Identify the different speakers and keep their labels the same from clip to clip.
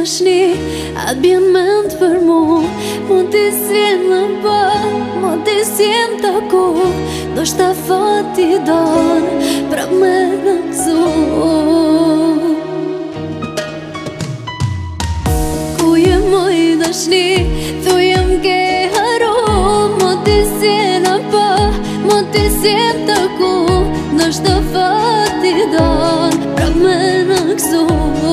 Speaker 1: dashni atë bjen mend për mu Mu t'i s'vjen më pa Mu t'i s'jem t'ako Do shta fati don Prap me në këzu Ku jem moj dashni Thu jem ke haru Mu t'i s'jen më pa Mu t'i s'jem t'ako Do shta fati don Prap me në këzu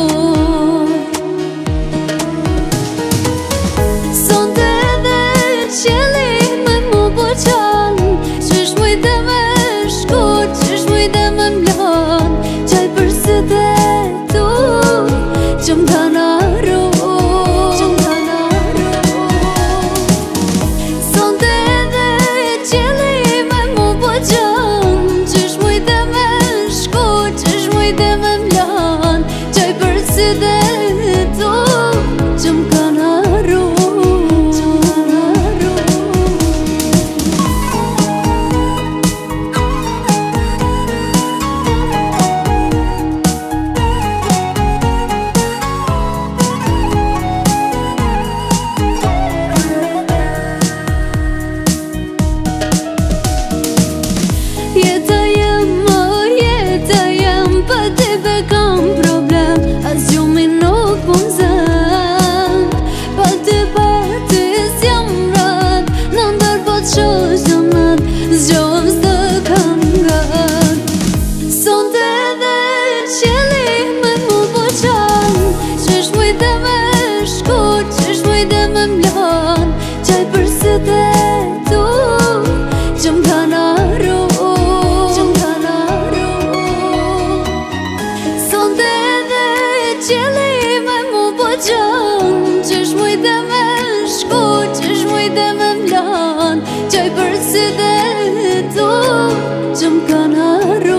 Speaker 1: Qysh mujte me shku, qysh mujte me mlan Qaj për si dhe tu që m'kan haru